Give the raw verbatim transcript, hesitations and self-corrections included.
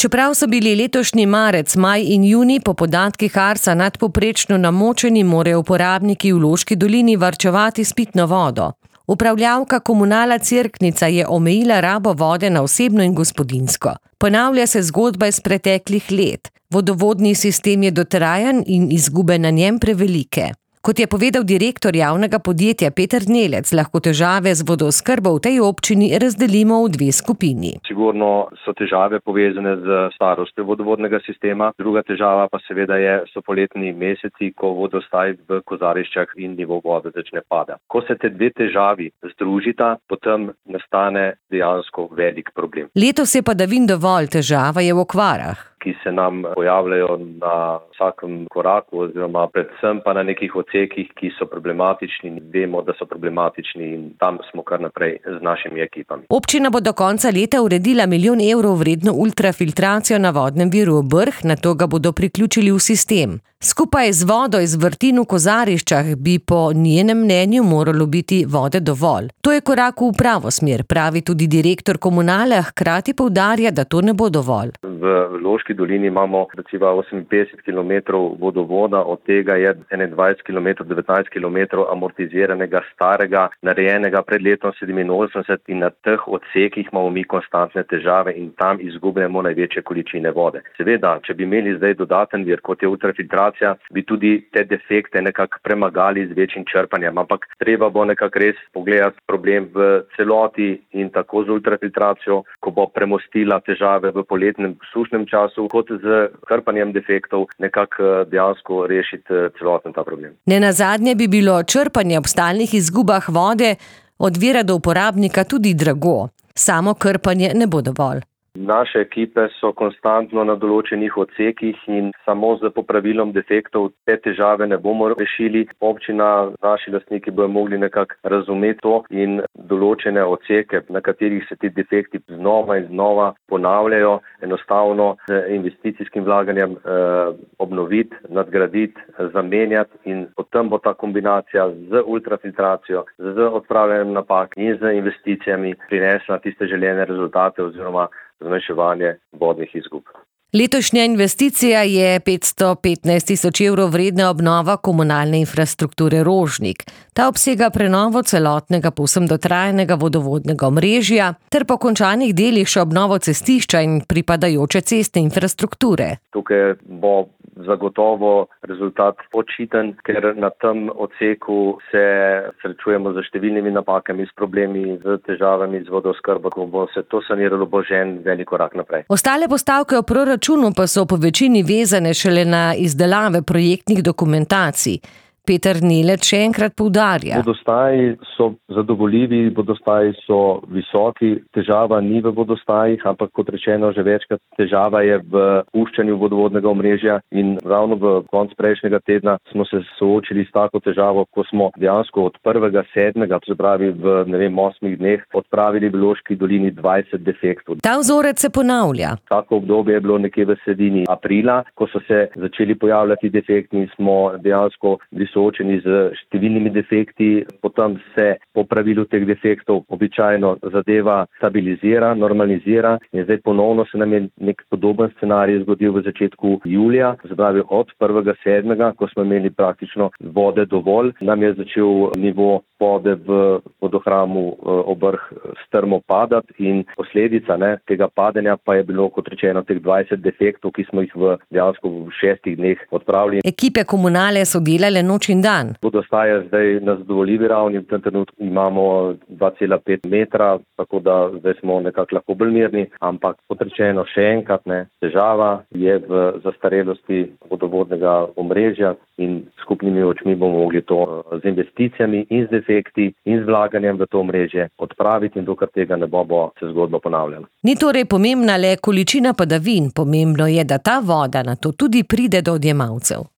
Čeprav so bili letošnji marec, maj in junij po podatkih Arsa nadpovprečno namočeni, morajo uporabniki v Loški dolini varčevati s pitno vodo. Upravljavka Komunala Cerknica je omejila rabo vode na osebno in gospodinjsko. Ponavlja se zgodba iz preteklih let. Vodovodni sistem je dotrajan in izgube na njem prevelike. Kot je povedal direktor javnega podjetja Peter Gnelec, lahko težave z vodooskrbo v tej občini razdelimo v dve skupini. Sigurno so težave povezane z starostjo vodovodnega sistema, druga težava pa seveda je, so poletni meseci, ko vodostaj v kozariščah in nivo vode začne padati. Ko se te dve težavi združita, potem nastane dejansko velik problem. Letos je padavin dovolj, težava je v okvarah, ki se nam pojavljajo na vsakem koraku oziroma predvsem pa na nekih odsekih, ki so problematični in vemo, da so problematični in tam smo kar naprej z našimi ekipami. Občina bo do konca leta uredila milijon evrov vredno ultrafiltracijo na vodnem viru Brh, nato ga bodo priključili v sistem. Skupaj z vodo iz vrtin v kozariščah bi po njenem mnenju moralo biti vode dovolj. To je korak v pravo smer, pravi tudi direktor Komunale, hkrati poudarja, da to ne bo dovolj. V Loški dolini imamo recimo oseminpetdeset kilometrov vodovoda, od tega je enaindvajset kilometrov, devetnajst kilometrov amortiziranega, starega, narejenega pred letom sedeminosemdeset in na teh odsekih imamo mi konstantne težave in tam izgubljamo največje količine vode. Seveda, če bi imeli zdaj dodaten vir, kot je ultrafiltracija, bi tudi te defekte nekako premagali z večjim črpanjem, ampak treba bo nekako res pogledati problem v celoti in tako z ultrafiltracijo, ko bo premostila težave v poletnem sušnem času, kot z krpanjem defektov nekako dejansko rešiti celoten ta problem. Nenazadnje bi bilo črpanje ob stalnih izgubah vode od vira do uporabnika tudi drago. Samo krpanje ne bo dovolj. Naše ekipe so konstantno na določenih odsekih in samo z popravilom defektov te težave ne bomo rešili. Občina, naši lastniki bodo mogli nekako razumeti to in določene odseke, na katerih se ti defekti znova in znova ponavljajo, enostavno z investicijskim vlaganjem eh, obnoviti, nadgraditi, zamenjati in potem bo ta kombinacija z ultrafiltracijo, z odpravljanjem napak in z investicijami prinesla tiste željene rezultate oziroma zmanjševanje vodnih izgub. Letošnja investicija je petsto petnajst tisoč evrov vredna obnova komunalne infrastrukture Rožnik. Ta obsega prenovo celotnega povsem dotrajanega vodovodnega omrežja ter po končanih delih še obnovo cestišča in pripadajoče cestne infrastrukture. Tukaj bo zagotovo rezultat očiten, ker na tem odseku se srečujemo z številnimi napakami, s problemi, z težavami z vodooskrbo. Ko bo se to saniralo, bo že en velik korak naprej. Ostale postavke v proračunu pa so po večini vezane šele na izdelave projektnih dokumentacij. Peter Gnelec še enkrat poudarja. Vodostaji so zadovoljivi, vodostaji so visoki, težava ni v vodostajih, ampak kot rečeno že večkrat, težava je v puščanju vodovodnega omrežja in ravno v konc prejšnjega tedna smo se soočili s tako težavo, ko smo dejansko od prvega sedmega, se pravi v ne vem osmih dneh, odpravili v Loški dolini dvajset defektov. Ta vzorec se ponavlja. Tako obdobje je bilo nekje v sredini aprila, ko so se začeli pojavljati defekti in smo dejansko soočeni z številnimi defekti, potem se po pravilu teh defektov običajno zadeva stabilizira, normalizira in zdaj ponovno se nam je nek podoben scenarij zgodil v začetku julija, zbravi od prvega sedmega, ko smo imeli praktično vode dovolj, nam je začel nivo vode v vodohramu Obrh strmo padati in posledica ne, tega padanja pa je bilo, kot rečeno, teh dvajset defektov, ki smo jih v dejansko v šestih dneh odpravili. Ekipe Komunale so delale noč in dan. Vodostaj je zdaj na zadovoljivi ravni, v tem trenutku imamo dva cela pet metra, tako da zdaj smo nekako lahko bolj mirni, ampak kot rečeno še enkrat ne, težava je v zastarelosti vodovodnega omrežja in skupnimi očmi bomo mogli to z investicijami in z defekti in z vlaganjem v to omrežje odpraviti in dokler tega ne bo, bo se zgodba ponavljala. Ni torej pomembna le količina padavin, pomembno je, da ta voda nato tudi pride do odjemalcev.